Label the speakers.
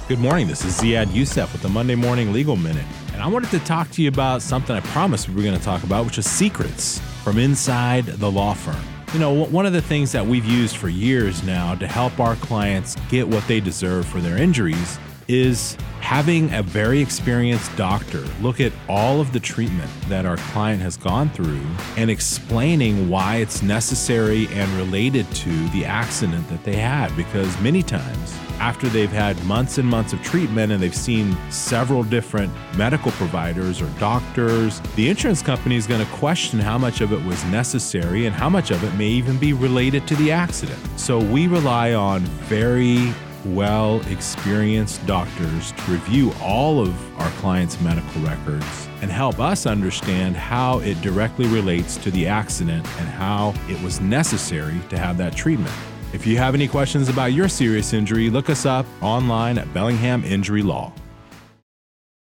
Speaker 1: Good morning. This is Ziad Youssef with the Monday Morning Legal Minute. And I wanted to talk to you about something I promised we were going to talk about, which is secrets from inside the law firm. You know, one of the things that we've used for years now to help our clients get what they deserve for their injuries is having a very experienced doctor look at all of the treatment that our client has gone through and explaining why it's necessary and related to the accident that they had. Because many times, after they've had months and months of treatment and they've seen several different medical providers or doctors, the insurance company is going to question how much of it was necessary and how much of it may even be related to the accident. So we rely on very well-experienced doctors to review all of our clients' medical records and help us understand how it directly relates to the accident and how it was necessary to have that treatment. If you have any questions about your serious injury, look us up online at Bellingham Injury Law.